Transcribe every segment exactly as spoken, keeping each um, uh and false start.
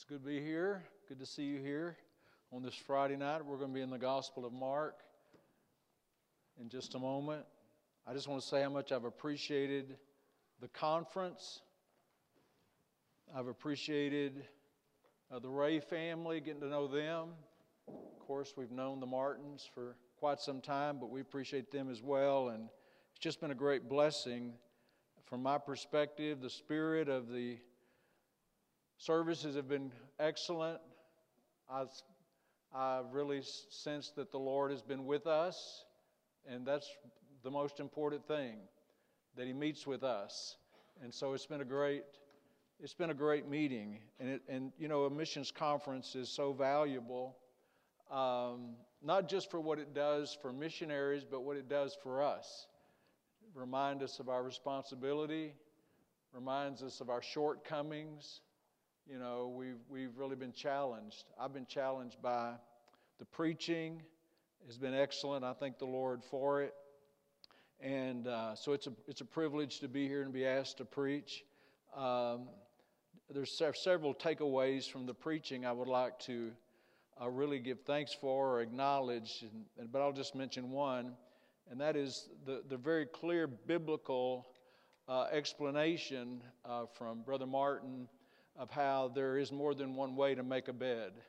It's good to be here. Good to see you here on this Friday night. We're going to be in the Gospel of Mark in just a moment. I just want to say how much I've appreciated the conference. I've appreciated uh, the Ray family, getting to know them. Of course, we've known the Martins for quite some time, but we appreciate them as well. And it's just been a great blessing. From my perspective, the spirit of the services have been excellent. I, I really sense that the Lord has been with us, and that's the most important thing, that He meets with us. And so it's been a great, it's been a great meeting. And it, and you know, a missions conference is so valuable, um, not just for what it does for missionaries, but what it does for us. Remind us of our responsibility, reminds us of our shortcomings. You know, we've we've really been challenged. I've been challenged by the preaching. It's been excellent. I thank the Lord for it. And uh, so it's a it's a privilege to be here and be asked to preach. Um, there's several takeaways from the preaching I would like to uh, really give thanks for or acknowledge. And, but I'll just mention one, and that is the the very clear biblical uh, explanation uh, from Brother Martin of how there is more than one way to make a bed.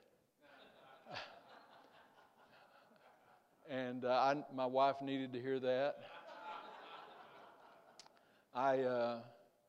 And uh, I, my wife needed to hear that. I uh,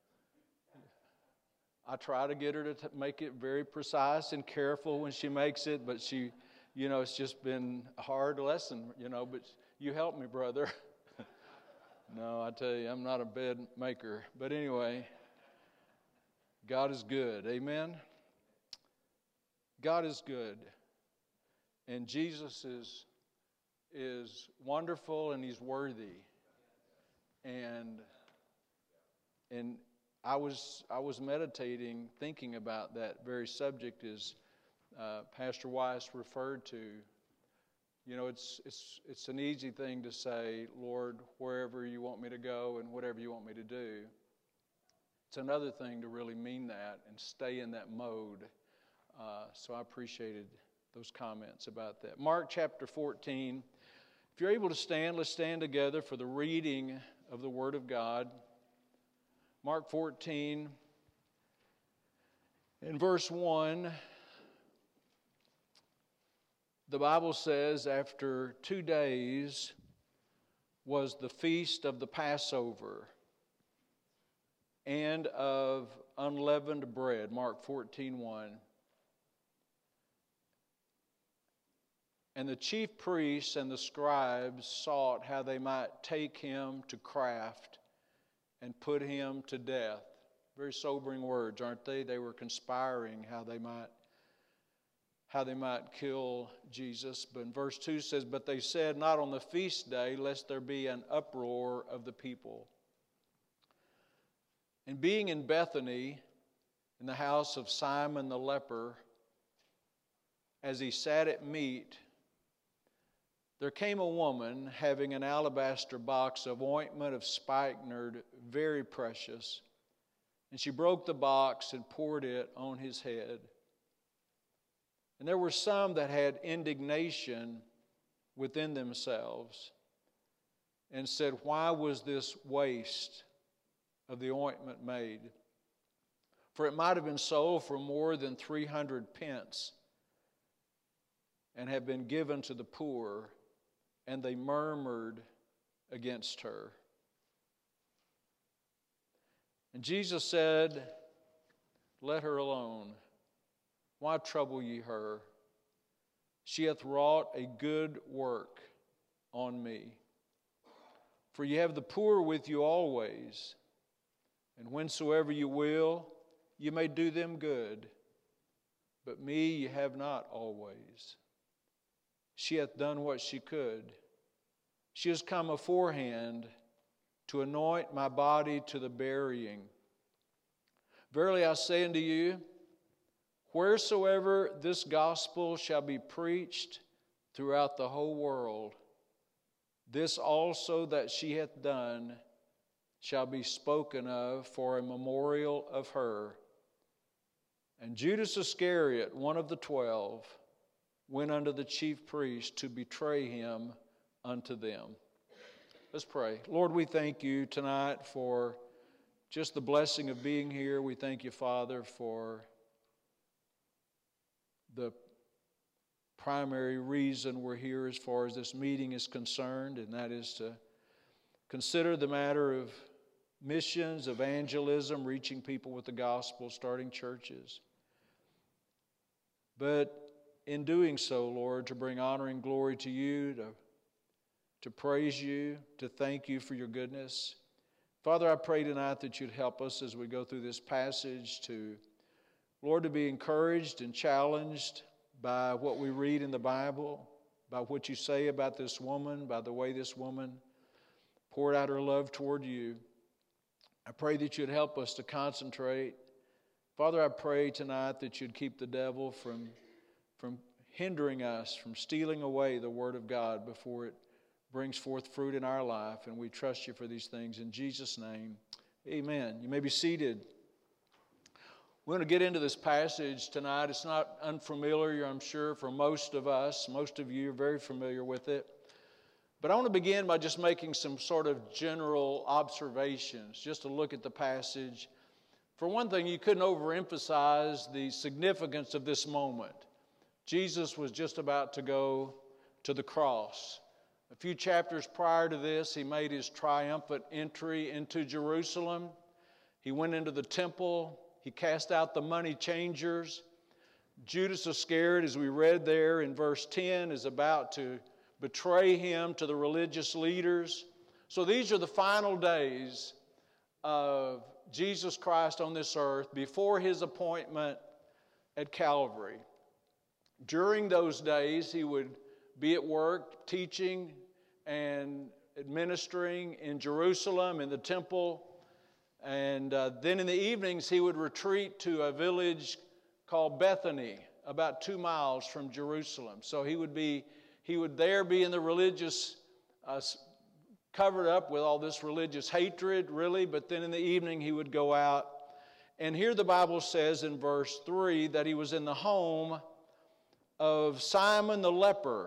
I try to get her to t- make it very precise and careful when she makes it, but she, you know, it's just been a hard lesson, you know, but you help me, brother. No, I tell you, I'm not a bed maker. But anyway, God is good. Amen? God is good. And Jesus is, is wonderful and He's worthy. And and I was I was meditating, thinking about that very subject as uh, Pastor Weiss referred to. You know, it's it's it's an easy thing to say, Lord, wherever you want me to go and whatever you want me to do. It's another thing to really mean that and stay in that mode. Uh, so I appreciated those comments about that. Mark chapter fourteen. If you're able to stand, let's stand together for the reading of the Word of God. Mark fourteen, in verse one, the Bible says, after two days was the feast of the Passover and of unleavened bread, Mark fourteen one. And the chief priests and the scribes sought how they might take him to craft and put him to death. Very sobering words, aren't they? They were conspiring how they might how they might kill Jesus. But in verse two says, but they said, not on the feast day, lest there be an uproar of the people. And being in Bethany, in the house of Simon the leper, as he sat at meat, there came a woman having an alabaster box of ointment of spikenard, very precious. And she broke the box and poured it on his head. And there were some that had indignation within themselves and said, why was this waste of the ointment made? For it might have been sold for more than three hundred pence and have been given to the poor. And they murmured against her. And Jesus said, let her alone. Why trouble ye her? She hath wrought a good work on me. For ye have the poor with you always, and whensoever you will, you may do them good. But me ye have not always. She hath done what she could. She has come aforehand to anoint my body to the burying. Verily I say unto you, wheresoever this gospel shall be preached throughout the whole world, this also that she hath done shall be spoken of for a memorial of her. And Judas Iscariot, one of the twelve, went unto the chief priests to betray him unto them. Let's pray. Lord, we thank you tonight for just the blessing of being here. We thank you, Father, for the primary reason we're here as far as this meeting is concerned, and that is to consider the matter of missions, evangelism, reaching people with the gospel, starting churches. But in doing so, Lord, to bring honor and glory to you, to, to praise you, to thank you for your goodness. Father, I pray tonight that you'd help us as we go through this passage to, Lord, to be encouraged and challenged by what we read in the Bible, by what you say about this woman, by the way this woman poured out her love toward you. I pray that you'd help us to concentrate. Father, I pray tonight that you'd keep the devil from, from hindering us, from stealing away the Word of God before it brings forth fruit in our life. And we trust you for these things. In Jesus' name, amen. You may be seated. We're going to get into this passage tonight. It's not unfamiliar, I'm sure, for most of us. Most of you are very familiar with it. But I want to begin by just making some sort of general observations, just to look at the passage. For one thing, you couldn't overemphasize the significance of this moment. Jesus was just about to go to the cross. A few chapters prior to this, he made his triumphant entry into Jerusalem. He went into the temple. He cast out the money changers. Judas Iscariot, as we read there in verse ten, is about to betray him to the religious leaders. So these are the final days of Jesus Christ on this earth before his appointment at Calvary. During those days, he would be at work teaching and administering in Jerusalem, in the temple. And uh, then in the evenings, he would retreat to a village called Bethany, about two miles from Jerusalem. So he would be, he would there be in the religious, uh, covered up with all this religious hatred, really. But then in the evening, he would go out. And here the Bible says in verse three that he was in the home of Simon the leper.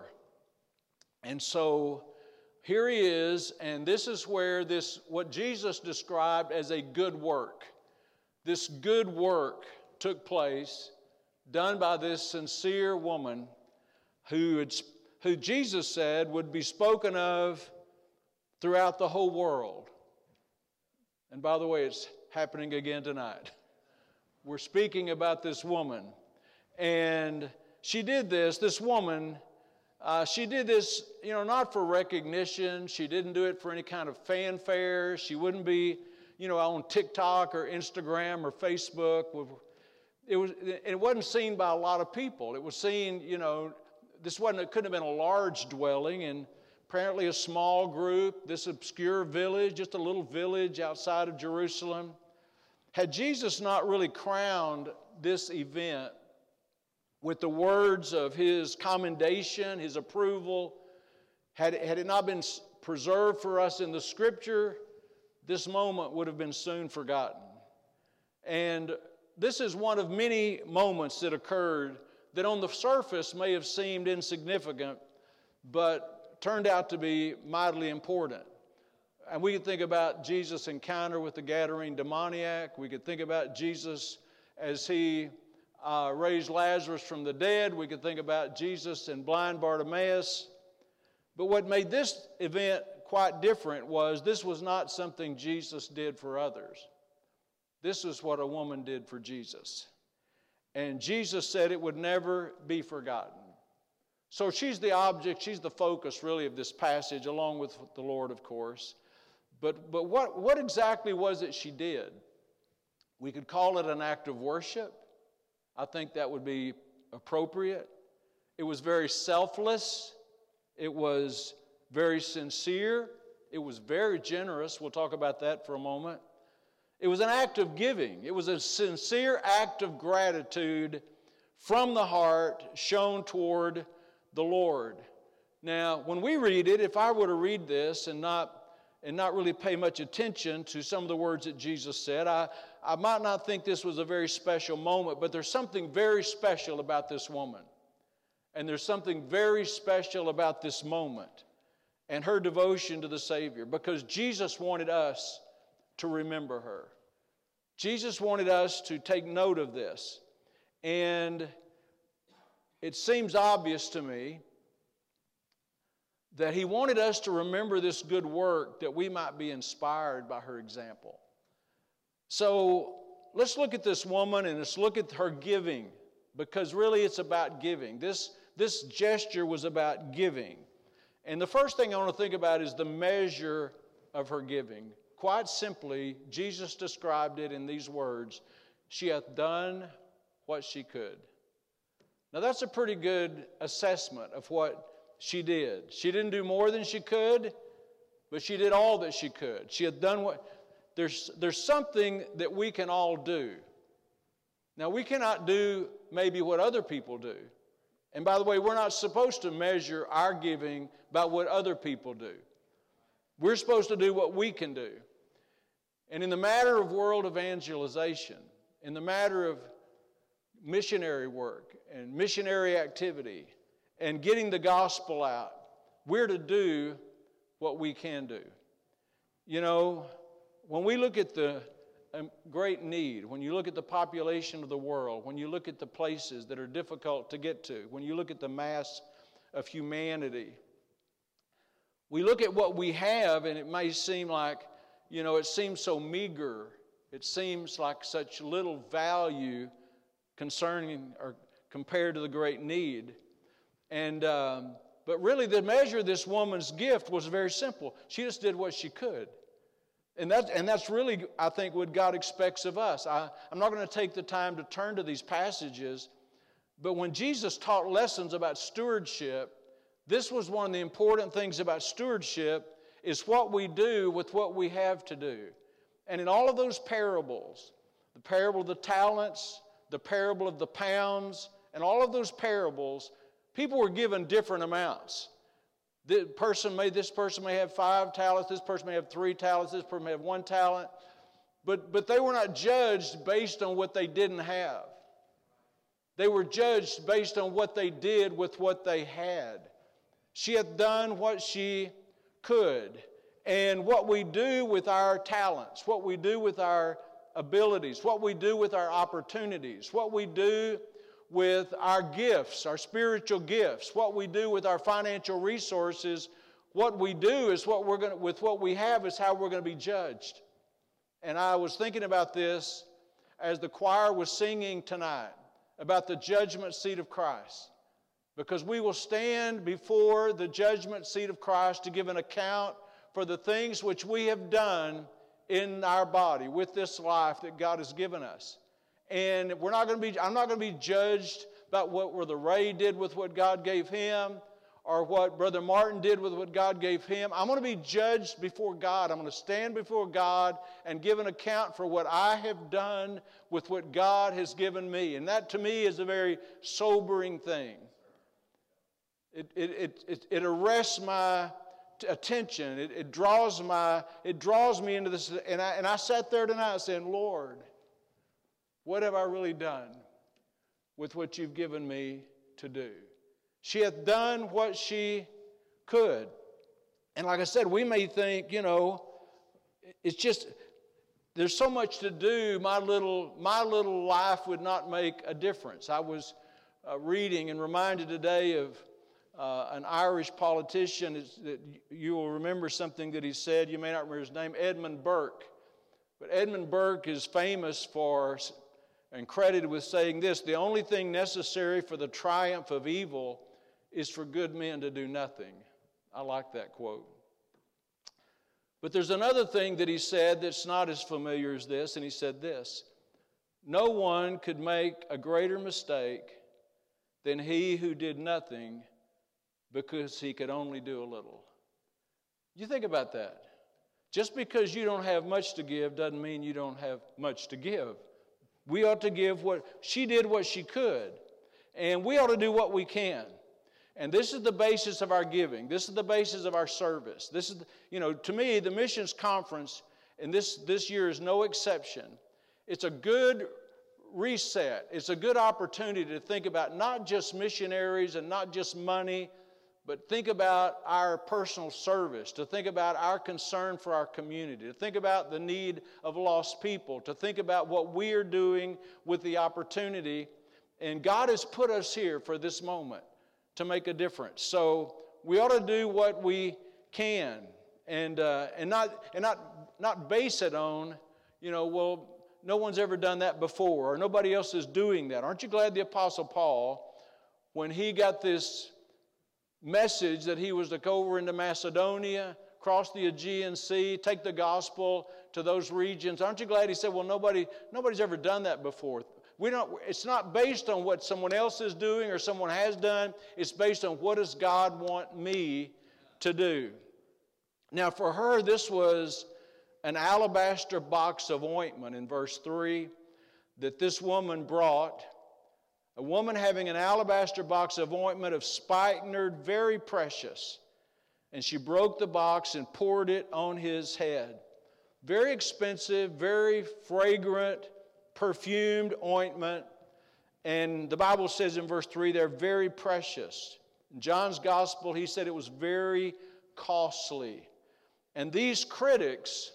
And so here he is, and this is where this, what Jesus described as a good work, this good work took place, done by this sincere woman who, had, who Jesus said would be spoken of throughout the whole world. And by the way, it's happening again tonight. We're speaking about this woman. And she did this, this woman, uh, she did this, you know, not for recognition. She didn't do it for any kind of fanfare. She wouldn't be, you know, on TikTok or Instagram or Facebook. It was, it wasn't seen by a lot of people. It was seen, you know, this wasn't, it couldn't have been a large dwelling, and apparently a small group, this obscure village, just a little village outside of Jerusalem. Had Jesus not really crowned this event with the words of his commendation, his approval, had, had it not been preserved for us in the Scripture, this moment would have been soon forgotten. And this is one of many moments that occurred that on the surface may have seemed insignificant, but turned out to be mightily important. And we could think about Jesus' encounter with the Gadarene demoniac. We could think about Jesus as he uh, raised Lazarus from the dead. We could think about Jesus and blind Bartimaeus. But what made this event quite different was this was not something Jesus did for others. This is what a woman did for Jesus. And Jesus said it would never be forgotten. So she's the object, she's the focus really of this passage, along with the Lord, of course. But, but what, what exactly was it she did? We could call it an act of worship. I think that would be appropriate. It was very selfless. It was very sincere. It was very generous. We'll talk about that for a moment. It was an act of giving. It was a sincere act of gratitude from the heart shown toward the Lord. Now, when we read it, if I were to read this and not and not really pay much attention to some of the words that Jesus said, I, I might not think this was a very special moment, but there's something very special about this woman. And there's something very special about this moment and her devotion to the Savior, because Jesus wanted us to remember her. Jesus wanted us to take note of this. And it seems obvious to me that he wanted us to remember this good work that we might be inspired by her example. So let's look at this woman and let's look at her giving, because really it's about giving. This, this gesture was about giving. And the first thing I want to think about is the measure of her giving. Quite simply, Jesus described it in these words: she hath done what she could. Now that's a pretty good assessment of what she did. She didn't do more than she could, but she did all that she could. She had done what... There's, there's something that we can all do. Now, we cannot do maybe what other people do. And by the way, we're not supposed to measure our giving by what other people do. We're supposed to do what we can do. And in the matter of world evangelization, in the matter of missionary work and missionary activity and getting the gospel out, we're to do what we can do. You know, when we look at the um, great need, when you look at the population of the world, when you look at the places that are difficult to get to, when you look at the mass of humanity, we look at what we have, and it may seem like, you know, it seems so meager. It seems like such little value concerning or compared to the great need. And um, but really, the measure of this woman's gift was very simple. She just did what she could. And, that, and that's really, I think, what God expects of us. I, I'm not going to take the time to turn to these passages, but when Jesus taught lessons about stewardship, this was one of the important things about stewardship, is what we do with what we have to do. And in all of those parables, the parable of the talents, the parable of the pounds, and all of those parables, people were given different amounts. The person may, this person may have five talents, this person may have three talents, this person may have one talent. But, but they were not judged based on what they didn't have. They were judged based on what they did with what they had. She hath done what she could. And what we do with our talents, what we do with our abilities, what we do with our opportunities, what we do with our gifts, our spiritual gifts, what we do with our financial resources, what we do is what we're going to, with what we have is how we're going to be judged. And I was thinking about this as the choir was singing tonight about the judgment seat of Christ. Because we will stand before the judgment seat of Christ to give an account for the things which we have done in our body with this life that God has given us. And we're not going to be, I'm not going to be judged about what Brother Ray did with what God gave him, or what Brother Martin did with what God gave him. I'm going to be judged before God. I'm going to stand before God and give an account for what I have done with what God has given me. And that to me is a very sobering thing. It, it, it, it, it arrests my attention. It, it draws my, it draws me into this. And I, and I sat there tonight saying, Lord, what have I really done with what you've given me to do? She hath done what she could. And like I said, we may think, you know, it's just, there's so much to do, my little, my little life would not make a difference. I was uh, reading and reminded today of uh, an Irish politician. That you will remember something that he said. You may not remember his name, Edmund Burke. But Edmund Burke is famous for and credited with saying this: the only thing necessary for the triumph of evil is for good men to do nothing. I like that quote. But there's another thing that he said that's not as familiar as this, and he said this: no one could make a greater mistake than he who did nothing because he could only do a little. You think about that. Just because you don't have much to give doesn't mean you don't have much to give. We ought to give what, she did what she could. And we ought to do what we can. And this is the basis of our giving. This is the basis of our service. This is, you know, to me, the missions conference, and this, this year is no exception. it's a good reset. It's a good opportunity to think about not just missionaries and not just money, but think about our personal service, to think about our concern for our community, to think about the need of lost people, to think about what we are doing with the opportunity. And God has put us here for this moment to make a difference. So we ought to do what we can, and uh, and not and not not base it on, you know, well, no one's ever done that before, or nobody else is doing that. Aren't you glad the Apostle Paul, when he got this message that he was to go over into Macedonia, cross the Aegean Sea, take the gospel to those regions, aren't you glad he said, well, nobody nobody's ever done that before? We don't, it's not based on what someone else is doing or someone has done. It's based on what does God want me to do. Now, for her, this was an alabaster box of ointment in verse three that this woman brought. A woman having an alabaster box of ointment of spikenard, very precious. And she broke the box and poured it on his head. Very expensive, very fragrant, perfumed ointment. And the Bible says in verse three, they're very precious. In John's gospel, he said it was very costly. And these critics,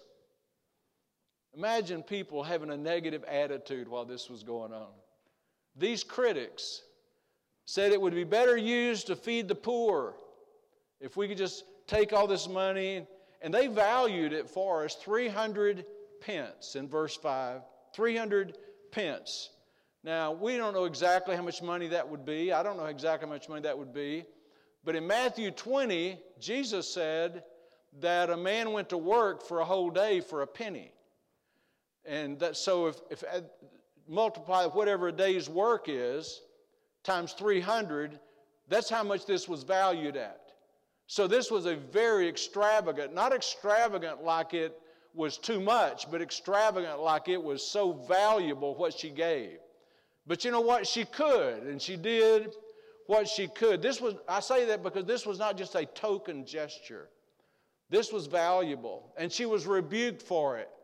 imagine people having a negative attitude while this was going on. These critics said it would be better used to feed the poor if we could just take all this money. And they valued it for us three hundred pence in verse five. three hundred pence. Now, we don't know exactly how much money that would be. I don't know exactly how much money that would be. But in Matthew twenty, Jesus said that a man went to work for a whole day for a penny. And that, so if, if multiply whatever a day's work is times three hundred, that's how much this was valued at. So this was a very extravagant, not extravagant like it was too much, but extravagant like it was so valuable what she gave. But you know what? She could, and she did what she could. This was, I say that because this was not just a token gesture. This was valuable, and she was rebuked for it.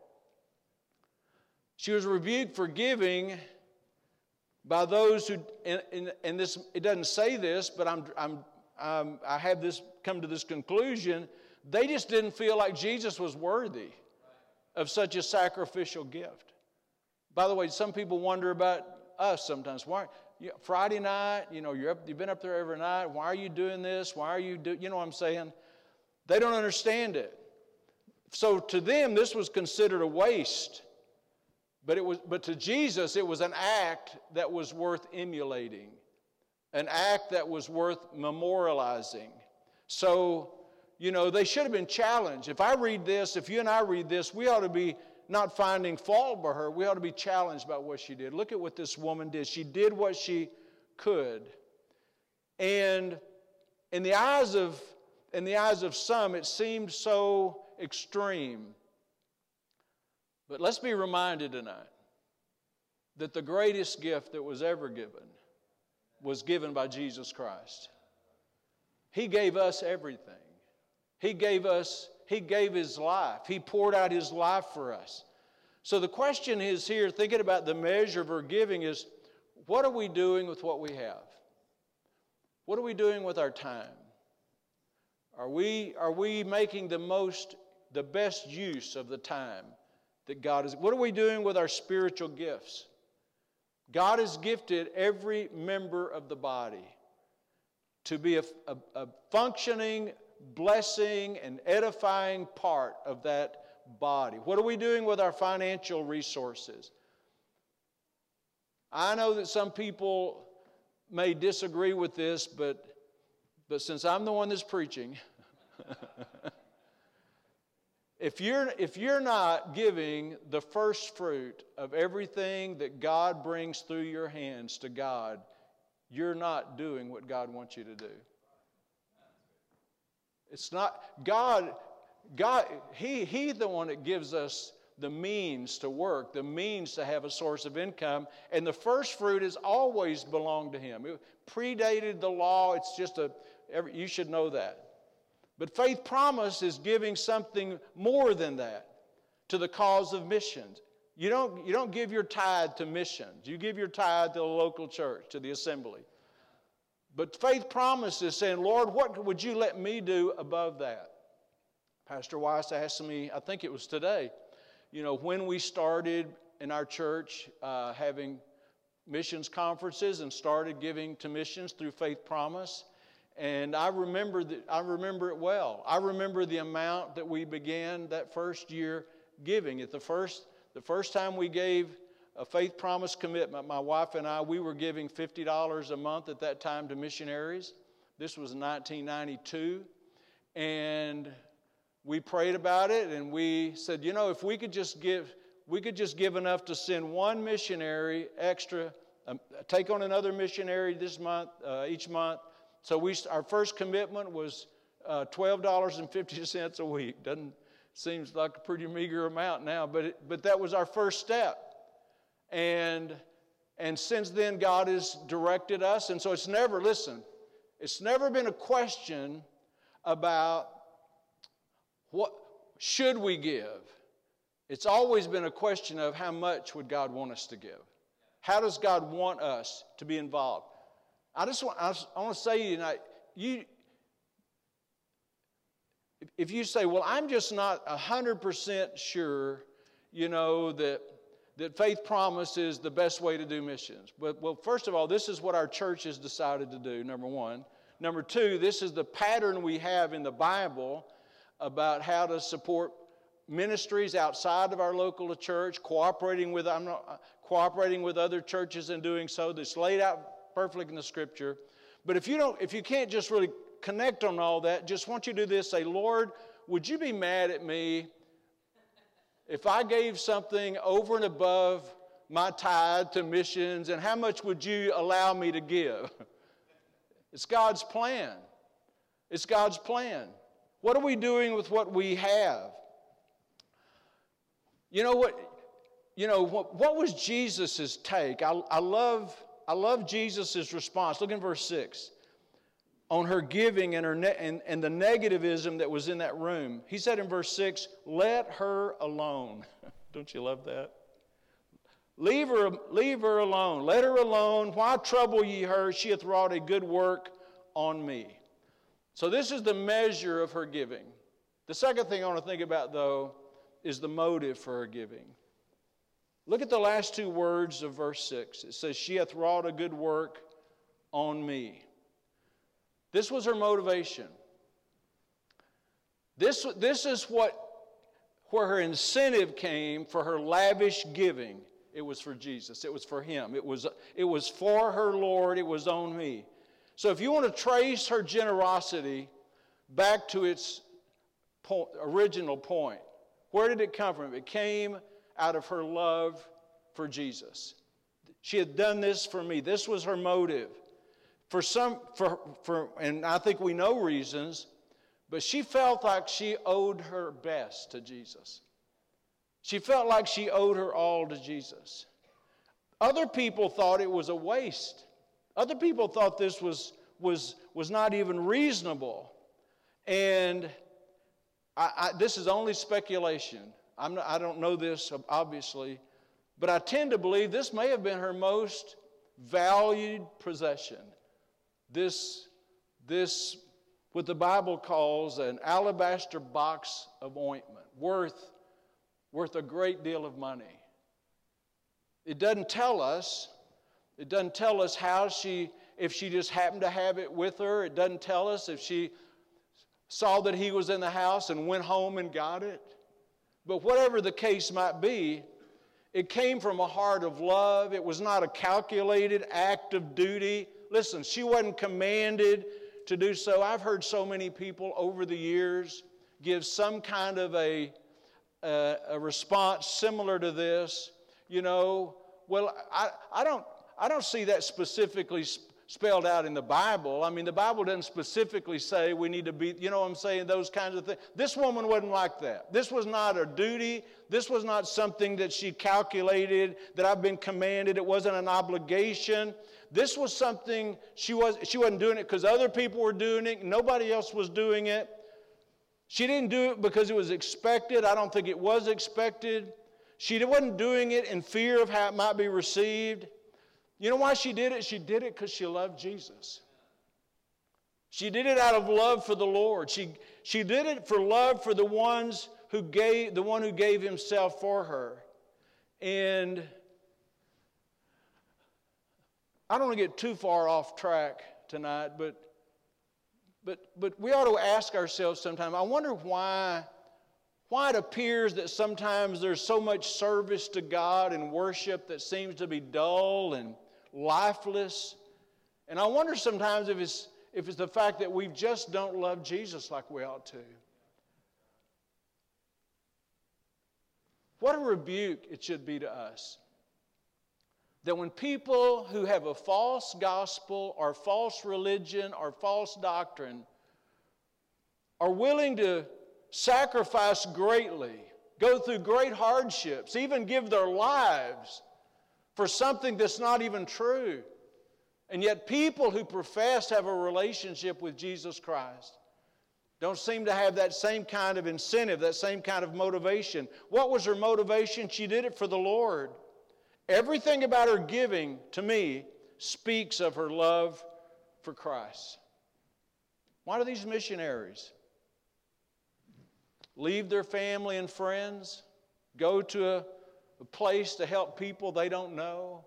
She was rebuked for giving by those who, and, and, and this, it doesn't say this, but I'm, I'm, I'm, I have this come to this conclusion. They just didn't feel like Jesus was worthy of such a sacrificial gift. By the way, some people wonder about us sometimes. Why, you, Friday night, you know, you're up, you've been up there every night. Why are you doing this? Why are you do? You know what I'm saying? They don't understand it. So to them, this was considered a waste. But it was, but to Jesus, it was an act that was worth emulating, an act that was worth memorializing. So, you know, they should have been challenged. If I read this, if you and I read this, we ought to be not finding fault by her. We ought to be challenged by what she did. Look at what this woman did. She did what she could. And in the eyes of, in the eyes of some, it seemed so extreme. But let's be reminded tonight that the greatest gift that was ever given was given by Jesus Christ. He gave us everything. He gave us, He gave His life. He poured out His life for us. So the question is here, thinking about the measure of our giving, is what are we doing with what we have? What are we doing with our time? Are we, are we making the most, the best use of the time that God is? What are we doing with our spiritual gifts? God has gifted every member of the body to be a, a, a functioning, blessing, and edifying part of that body. What are we doing with our financial resources? I know that some people may disagree with this, but, but since I'm the one that's preaching, If you're, if you're not giving the first fruit of everything that God brings through your hands to God, you're not doing what God wants you to do. It's not, God, God, He, He's the one that gives us the means to work, the means to have a source of income, and the first fruit has always belonged to Him. It predated the law. It's just a, every, you should know that. But Faith Promise is giving something more than that to the cause of missions. you don't, you don't give your tithe to missions. You give your tithe to the local church, to the assembly. But Faith Promise is saying, Lord, what would you let me do above that? Pastor Weiss asked me, I think it was today, you know, when we started in our church uh, having missions conferences and started giving to missions through Faith Promise. And I remember that, I remember it well. I remember the amount that we began that first year giving. At the first, the first time we gave a Faith Promise commitment, my wife and I, we were giving fifty dollars a month at that time to missionaries. This was nineteen ninety-two. And we prayed about it, and we said, you know, if we could just give, we could just give enough to send one missionary extra, um, take on another missionary this month, uh, each month. So we, our first commitment was uh, twelve dollars and fifty cents a week. Doesn't seems like a pretty meager amount now, but it, but that was our first step. And and since then, God has directed us, and so it's never, listen, it's never been a question about what should we give. It's always been a question of how much would God want us to give? How does God want us to be involved? I just want, I, just, I want to say to you tonight, you, if you say, well, I'm just not one hundred percent sure, you know, that, that Faith Promise is the best way to do missions. But, well, first of all, this is what our church has decided to do, number one. Number two, this is the pattern we have in the Bible about how to support ministries outside of our local church, cooperating with, I'm not, cooperating with other churches and doing so. That's laid out perfectly in the Scripture. But if you don't, if you can't just really connect on all that, just want you to do this. Say, Lord, would you be mad at me if I gave something over and above my tithe to missions, and how much would you allow me to give? It's God's plan. It's God's plan. What are we doing with what we have? You know what? You know what? What was Jesus' take? I, I love. I love Jesus' response. Look in verse six. On her giving and her ne- and, and the negativism that was in that room, he said in verse six, "Let her alone." Don't you love that? Leave her, leave her alone. Let her alone. Why trouble ye her? She hath wrought a good work on me. So this is the measure of her giving. The second thing I want to think about, though, is the motive for her giving. Look at the last two words of verse six. It says, she hath wrought a good work on me. This was her motivation. This, this is what, where her incentive came for her lavish giving. It was for Jesus. It was for Him. It was, it was for her Lord. It was on me. So if you want to trace her generosity back to its point, original point, where did it come from? It came out of her love for Jesus. She had done this for me. This was her motive. For some, for, for, and I think we know reasons, but she felt like she owed her best to Jesus. She felt like she owed her all to Jesus. Other people thought it was a waste. Other people thought this was, was, was not even reasonable. And I, I, this is only speculation. I'm not, I don't know this, obviously, but I tend to believe this may have been her most valued possession. This, this, what the Bible calls an alabaster box of ointment, worth, worth a great deal of money. It doesn't tell us, it doesn't tell us how she, if she just happened to have it with her. It doesn't tell us if she saw that he was in the house and went home and got it. But whatever the case might be, it came from a heart of love. It was not a calculated act of duty. Listen, she wasn't commanded to do so. I've heard so many people over the years give some kind of a, a, a response similar to this. You know, well, I, I don't I don't see that specifically sp- spelled out in the Bible. I mean, the Bible doesn't specifically say we need to be, you know what I'm saying, those kinds of things. This woman wasn't like that. This was not a duty. This was not something that she calculated, that I've been commanded. It wasn't an obligation. This was something, she, was, she wasn't doing it because other people were doing it. Nobody else was doing it. She didn't do it because it was expected. I don't think it was expected. she wasn't doing it in fear of how it might be received. You know why she did it? She did it because she loved Jesus. She did it out of love for the Lord. She, she did it for love for the ones who gave, the one who gave himself for her. And I don't want to get too far off track tonight, but but but we ought to ask ourselves sometime, I wonder why, why it appears that sometimes there's so much service to God and worship that seems to be dull and lifeless. And I wonder sometimes if it's if it's the fact that we just don't love Jesus like we ought to. What a rebuke it should be to us. That when people who have a false gospel or false religion or false doctrine are willing to sacrifice greatly, go through great hardships, even give their lives for something that's not even true, and yet people who profess to have a relationship with Jesus Christ don't seem to have that same kind of incentive, that same kind of motivation. What was her motivation? She did it for the Lord. Everything about her giving, to me, speaks of her love for Christ. Why do these missionaries leave their family and friends, go to a, a place to help people they don't know?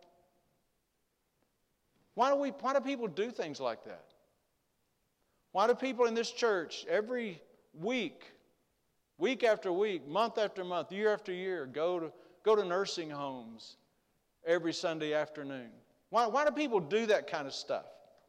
Why do we? Why do people do things like that? Why do people in this church every week, week after week, month after month, year after year, go to go to nursing homes every Sunday afternoon? Why, why do people do that kind of stuff?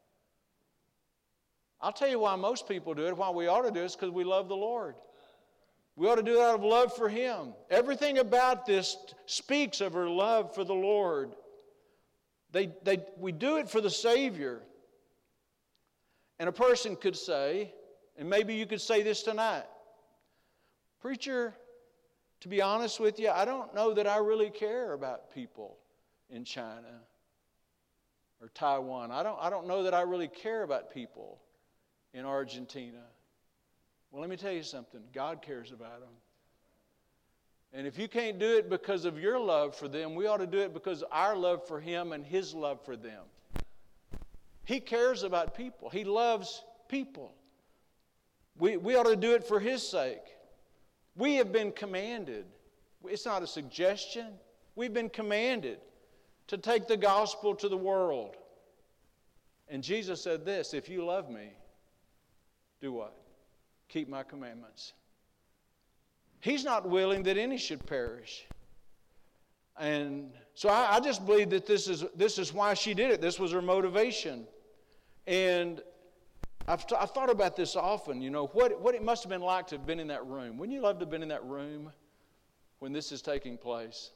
I'll tell you why most people do it. Why we ought to do it is because we love the Lord. We ought to do it out of love for Him. Everything about this speaks of our love for the Lord. They, they, we do it for the Savior. And a person could say, and maybe you could say this tonight, preacher, to be honest with you, I don't know that I really care about people in China or Taiwan. I don't, I don't know that I really care about people in Argentina. Well, let me tell you something. God cares about them. And if you can't do it because of your love for them, we ought to do it because of our love for Him and His love for them. He cares about people. He loves people. We, we ought to do it for His sake. We have been commanded. It's not a suggestion. We've been commanded to take the gospel to the world. And Jesus said this, if you love me, do what? Keep my commandments. He's not willing that any should perish. And so I, I just believe that this is, this is why she did it. This was her motivation. And I've, t- I've thought about this often, you know, what, what it must have been like to have been in that room. Wouldn't you love to have been in that room when this is taking place?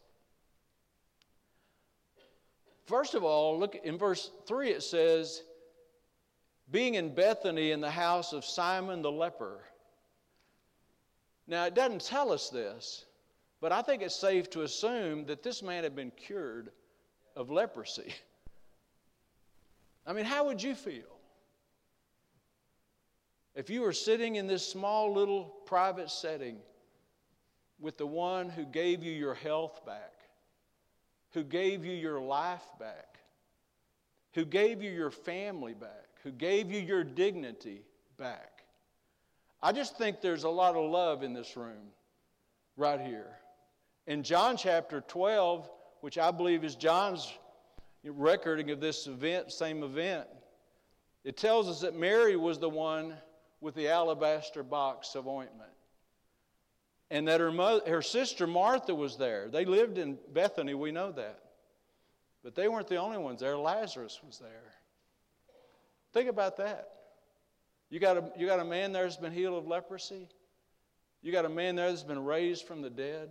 First of all, look in verse three, it says, being in Bethany in the house of Simon the leper. Now, it doesn't tell us this, but I think it's safe to assume that this man had been cured of leprosy. I mean, how would you feel if you were sitting in this small little private setting with the one who gave you your health back, who gave you your life back, who gave you your family back, who gave you your dignity back? I just think there's a lot of love in this room right here. In John chapter twelve, which I believe is John's recording of this event, same event, it tells us that Mary was the one with the alabaster box of ointment. And that her mother, her sister Martha was there. They lived in Bethany, we know that. But they weren't the only ones there. Lazarus was there. Think about that. You got a, you got a man there that's been healed of leprosy. You got a man there that's been raised from the dead.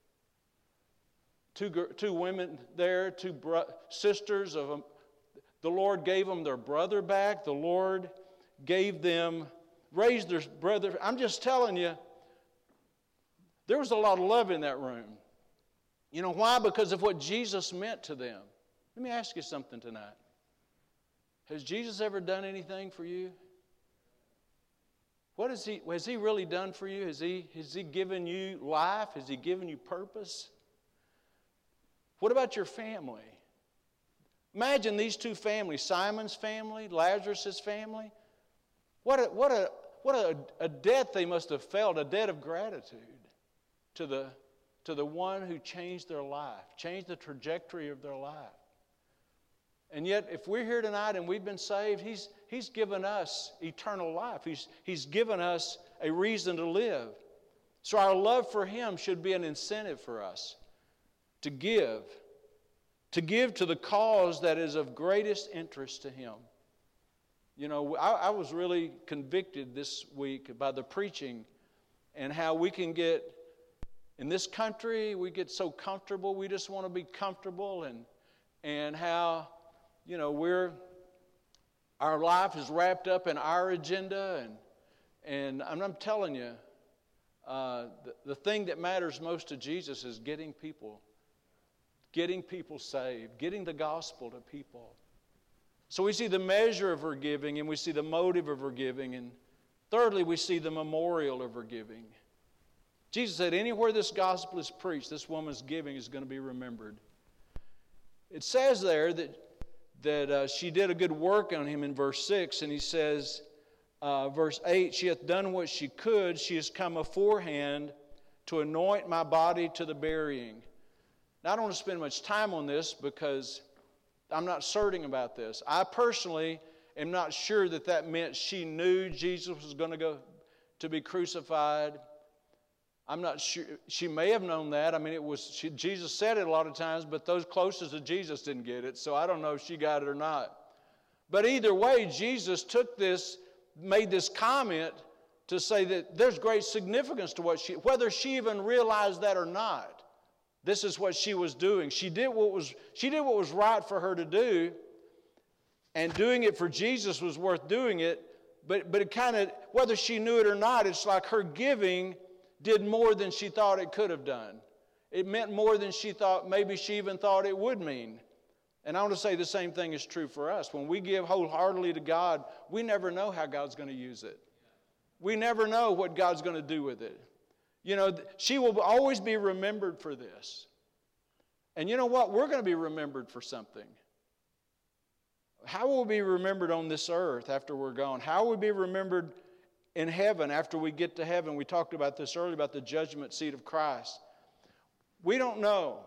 Two, two women there, two bro- sisters of them. The Lord gave them their brother back. The Lord gave them, raised their brother. I'm just telling you, there was a lot of love in that room. You know why? Because of what Jesus meant to them. Let me ask you something tonight. Has Jesus ever done anything for you? What has he, has he really done for you? Has he, has he given you life? Has he given you purpose? What about your family? Imagine these two families, Simon's family, Lazarus' family. What a, what a, what a, a debt they must have felt, a debt of gratitude to the, to the one who changed their life, changed the trajectory of their life. And yet, if we're here tonight and we've been saved, He's, he's given us eternal life. He's, he's given us a reason to live. So our love for Him should be an incentive for us to give, to give to the cause that is of greatest interest to Him. You know, I, I was really convicted this week by the preaching and how we can get, in this country, we get so comfortable. We just want to be comfortable, and and how, you know, we're, our life is wrapped up in our agenda, and and I'm, I'm telling you, uh, the, the thing that matters most to Jesus is getting people, getting people saved, getting the gospel to people. So we see the measure of her giving, and we see the motive of her giving, and thirdly, we see the memorial of her giving. Jesus said, anywhere this gospel is preached, this woman's giving is going to be remembered. It says there that, that uh, she did a good work on him in verse six, and he says, uh, verse eight, she hath done what she could. She has come aforehand to anoint my body to the burying. Now, I don't want to spend much time on this because I'm not certain about this. I personally am not sure that that meant she knew Jesus was going to go to be crucified. I'm not sure. She may have known that. I mean, it was she, Jesus said it a lot of times, but those closest to Jesus didn't get it. So I don't know if she got it or not. But either way, Jesus took this, made this comment to say that there's great significance to what she, whether she even realized that or not. This is what she was doing. She did what was she did what was right for her to do, and doing it for Jesus was worth doing it. But but it kind of, whether she knew it or not, it's like her giving did more than she thought it could have done. It meant more than she thought, maybe she even thought it would mean. And I want to say the same thing is true for us. When we give wholeheartedly to God, we never know how God's going to use it. We never know what God's going to do with it. You know, she will always be remembered for this. And you know what? We're going to be remembered for something. How will we be remembered on this earth after we're gone? How will we be remembered in heaven after we get to heaven? We talked about this earlier, about the judgment seat of Christ. We don't know.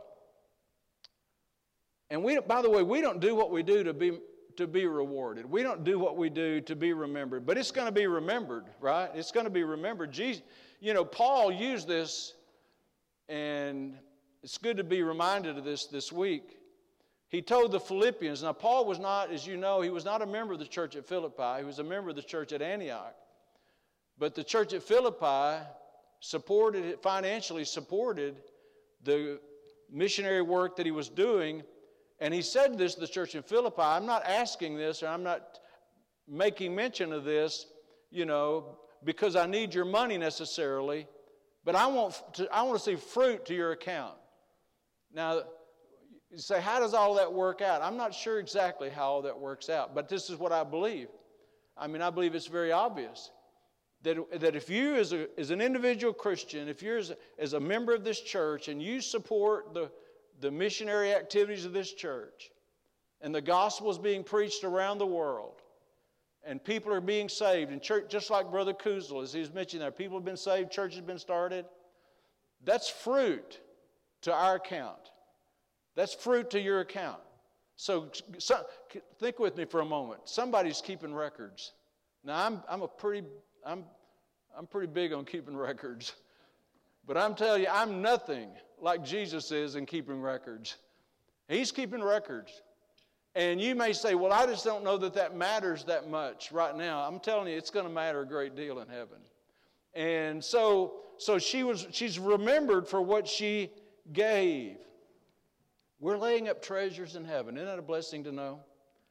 And we, by the way, we don't do what we do to be to be rewarded. We don't do what we do to be remembered. But it's going to be remembered, right? It's going to be remembered. Jesus, you know, Paul used this, and it's good to be reminded of this this week. He told the Philippians, now Paul was not, as you know, he was not a member of the church at Philippi. He was a member of the church at Antioch. But the church at Philippi supported, financially supported the missionary work that he was doing. And he said this to the church in Philippi, I'm not asking this, or I'm not making mention of this, you know, because I need your money necessarily, but I want to, I want to see fruit to your account. Now, you say, how does all that work out? I'm not sure exactly how all that works out, but this is what I believe. I mean, I believe it's very obvious. That, that if you as, a, as an individual Christian, if you're as a, as a member of this church and you support the, the missionary activities of this church, and the gospel is being preached around the world, and people are being saved, and church, just like Brother Kuzal, as he was mentioning there, people have been saved, church has been started, that's fruit to our account. That's fruit to your account. So, so think with me for a moment. Somebody's keeping records. Now, I'm, I'm a pretty... I'm, I'm pretty big on keeping records. But I'm telling you, I'm nothing like Jesus is in keeping records. He's keeping records. And you may say, well, I just don't know that that matters that much right now. I'm telling you, it's going to matter a great deal in heaven. And so, so she was, she's remembered for what she gave. We're laying up treasures in heaven. Isn't that a blessing to know?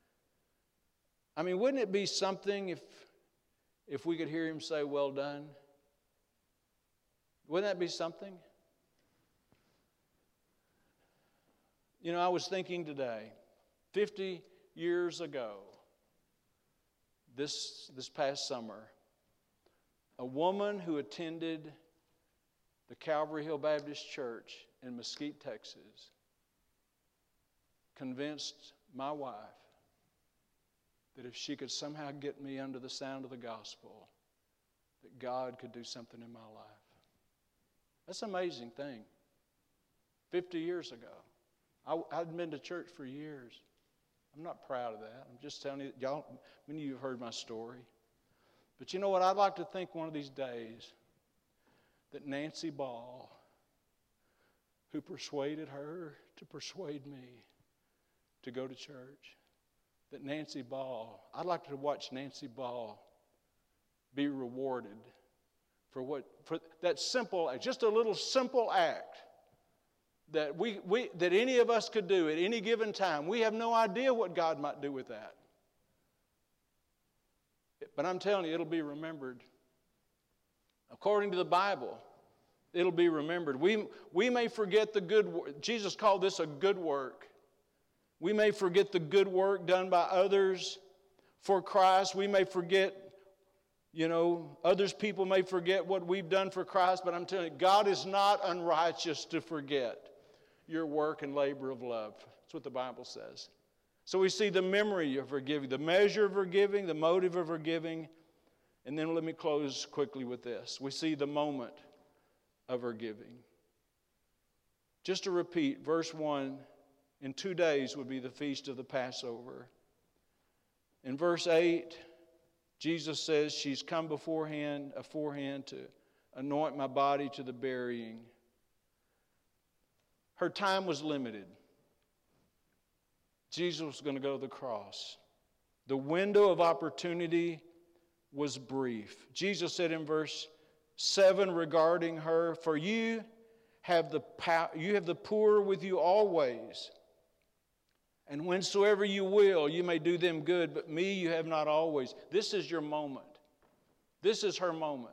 I mean, wouldn't it be something if If we could hear him say, well done? Wouldn't that be something? You know, I was thinking today, fifty years ago, this, this past summer, a woman who attended the Calvary Hill Baptist Church in Mesquite, Texas, convinced my wife that if she could somehow get me under the sound of the gospel, that God could do something in my life. That's an amazing thing. Fifty years ago. I, I'd been to church for years. I'm not proud of that. I'm just telling you, y'all, many of you have heard my story. But you know what? I'd like to think one of these days that Nancy Ball, who persuaded her to persuade me to go to church, that Nancy Ball, I'd like to watch Nancy Ball be rewarded for what for that simple act, just a little simple act that we, we that any of us could do at any given time. We have no idea what God might do with that. But I'm telling you, it'll be remembered. According to the Bible, it'll be remembered. We, we may forget the good work. Jesus called this a good work. We may forget the good work done by others for Christ. We may forget, you know, others people may forget what we've done for Christ. But I'm telling you, God is not unrighteous to forget your work and labor of love. That's what the Bible says. So we see the memory of forgiving, the measure of forgiving, the motive of forgiving. And then let me close quickly with this. We see the moment of forgiving. Just to repeat, verse one, in two days would be the feast of the Passover. In verse eight, Jesus says she's come beforehand, aforehand to anoint my body to the burying. Her time was limited. Jesus was going to go to the cross. The window of opportunity was brief. Jesus said in verse seven regarding her, for you have the pow- you have the poor with you always, and whensoever you will, you may do them good, but me you have not always. This is your moment. This is her moment.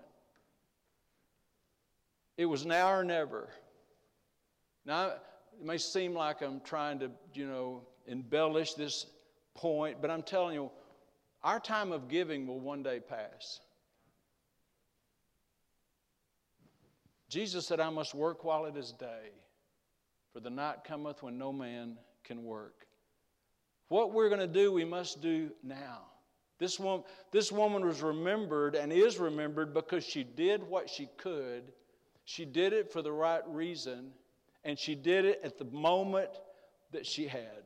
It was now or never. Now, it may seem like I'm trying to, you know, embellish this point, but I'm telling you, our time of giving will one day pass. Jesus said, I must work while it is day, for the night cometh when no man can work. What we're going to do, we must do now. This woman, this woman was remembered and is remembered because she did what she could. She did it for the right reason, and she did it at the moment that she had.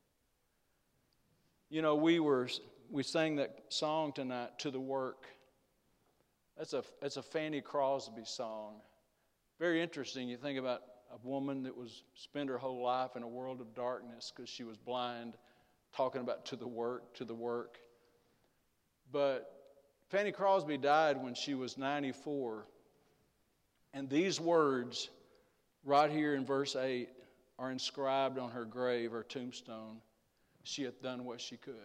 You know, we were we sang that song tonight, To the Work. That's a that's a Fanny Crosby song. Very interesting. You think about a woman that was spent her whole life in a world of darkness because she was blind, talking about to the work, to the work. But Fanny Crosby died when she was ninety-four. And these words, right here in verse eight, are inscribed on her grave, her tombstone. She hath done what she could.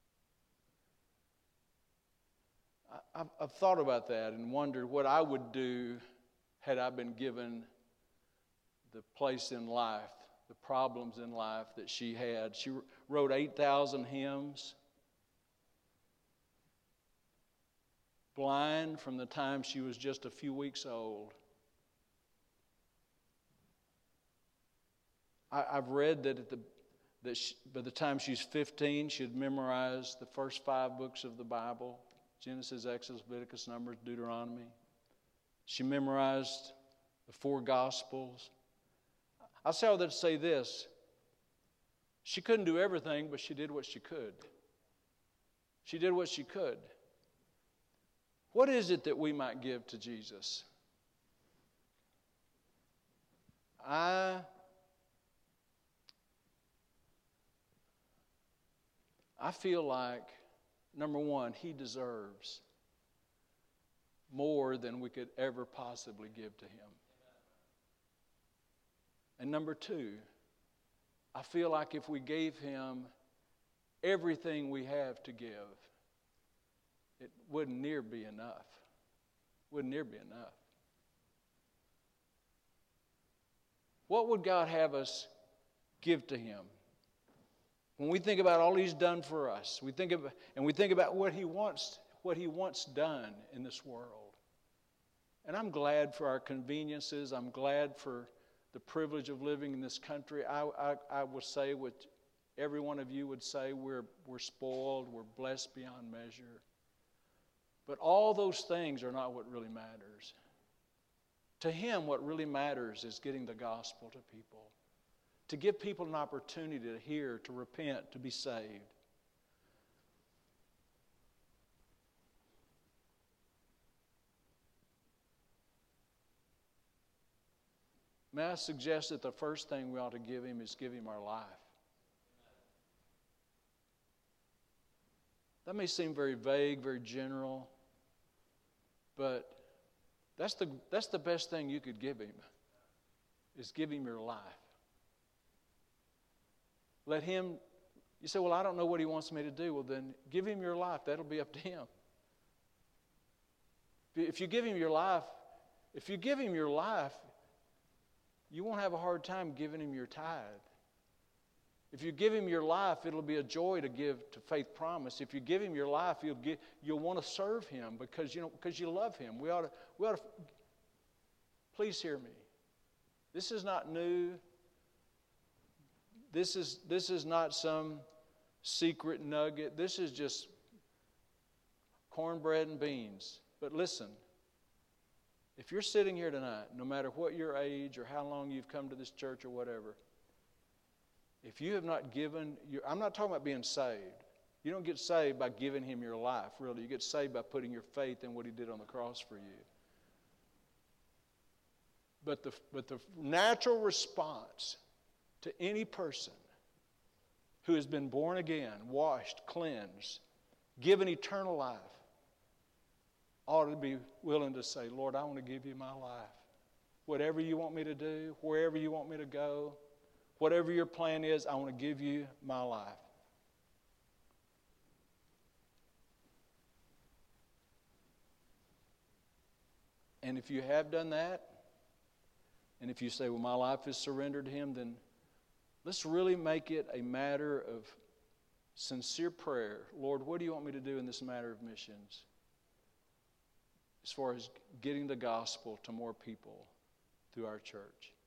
I've, I've thought about that and wondered what I would do had I been given the place in life, the problems in life that she had. She wrote eight thousand hymns. Blind from the time she was just a few weeks old. I, I've read that at the that she, by the time she's fifteen, she had memorized the first five books of the Bible: Genesis, Exodus, Leviticus, Numbers, Deuteronomy. She memorized the four Gospels. I say all that to say this: she couldn't do everything, but she did what she could. She did what she could. What is it that we might give to Jesus? I I feel like, number one, He deserves more than we could ever possibly give to Him. And number two, I feel like if we gave Him everything we have to give, it wouldn't near be enough. Wouldn't near be enough. What would God have us give to Him? When we think about all He's done for us, we think of, and we think about what He wants, what He wants done in this world. And I'm glad for our conveniences. I'm glad for the privilege of living in this country. I, I, I will say with every one of you would say we're, we're spoiled, we're blessed beyond measure. But all those things are not what really matters. To Him, what really matters is getting the gospel to people, to give people an opportunity to hear, to repent, to be saved. May I suggest that the first thing we ought to give Him is give Him our life. That may seem very vague, very general, but that's the, that's the best thing you could give Him, is give Him your life. Let Him, you say, well, I don't know what He wants me to do. Well, then give Him your life. That'll be up to Him. If you give Him your life, if you give Him your life, you won't have a hard time giving Him your tithe. If you give Him your life, it'll be a joy to give to Faith Promise. If you give Him your life, you'll get, you'll want to serve Him because you know because you love Him. We ought to we ought to. Please hear me. This is not new. This is this is not some secret nugget. This is just cornbread and beans. But listen. If you're sitting here tonight, no matter what your age or how long you've come to this church or whatever, if you have not given, your, I'm not talking about being saved. You don't get saved by giving Him your life, really. You get saved by putting your faith in what He did on the cross for you. But the, but the natural response to any person who has been born again, washed, cleansed, given eternal life, ought to be willing to say, Lord, I want to give You my life. Whatever You want me to do, wherever You want me to go, whatever Your plan is, I want to give You my life. And if you have done that, and if you say, well, my life is surrendered to Him, then let's really make it a matter of sincere prayer. Lord, what do You want me to do in this matter of missions? As far as getting the gospel to more people through our church.